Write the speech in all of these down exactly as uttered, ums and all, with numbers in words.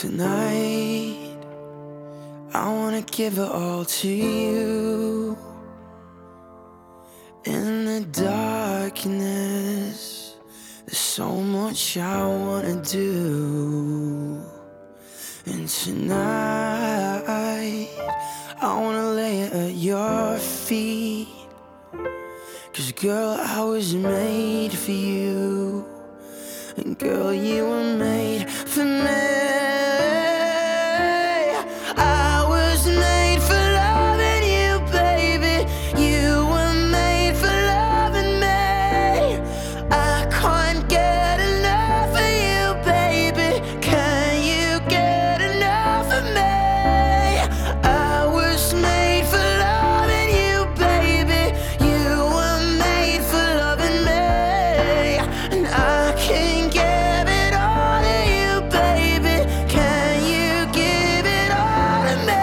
Tonight, I wanna give it all to you. In the darkness, there's so much I wanna do. And tonight, I wanna lay it at your feet. 'Cause girl, I was made for you. And girl, you were made for me. I was made for loving you, baby. You were made for loving me. I can't get enough of you, baby. Can you get enough of me? I was made for loving you, baby. You were made for loving me. And I can't give it all to you, baby. Can you give it all to me?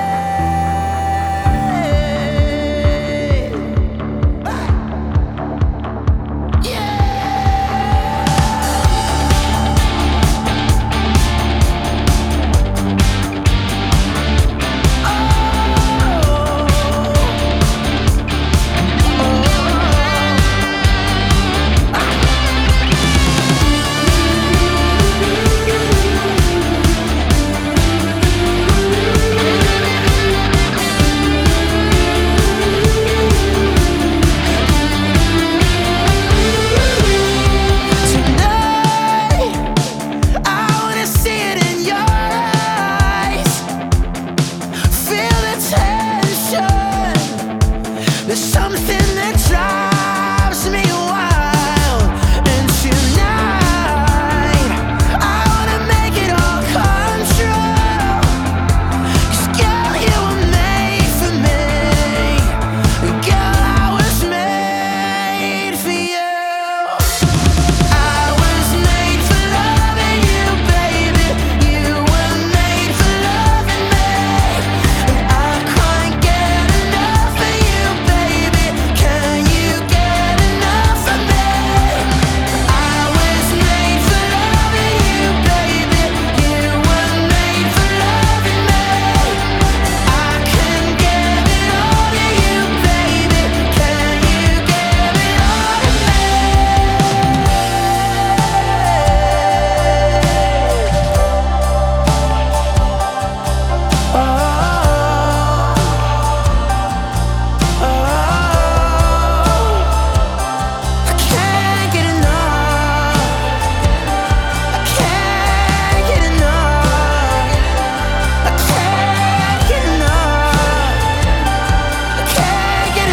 There's something that drives me wild. And tonight, I wanna make it all come true. 'Cause girl, you were made for me. Girl, I was made for you. I was made for loving you, baby. You were made for loving me. And I can't get enough of you, baby. Can you get enough of me? I was made for loving you, baby. You were made for loving me. I can give it all to you, baby. Can you give it all to me? Oh, oh, I can't get enough. I can't get enough. I can't get enough. I can't get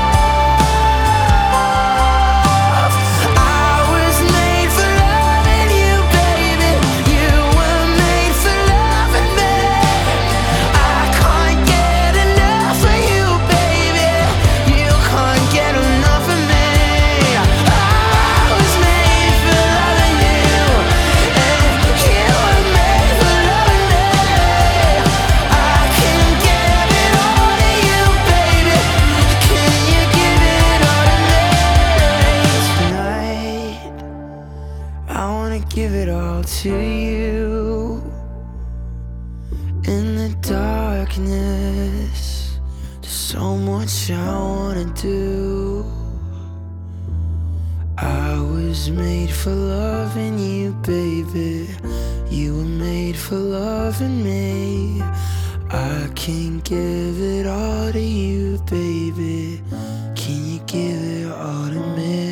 enough. I was made for loving you, baby. You were made for loving me. I can't get enough of you, baby. You can't get enough of me. I was made for loving you, and you were made for loving me. I can give it all to you, baby. Can you give it all to me? Tonight, I wanna give it all to you. In the darkness, there's so much I wanna do. I was made for loving you, baby. You were made for loving me. I can give it all to you, baby. Can you give it all to me?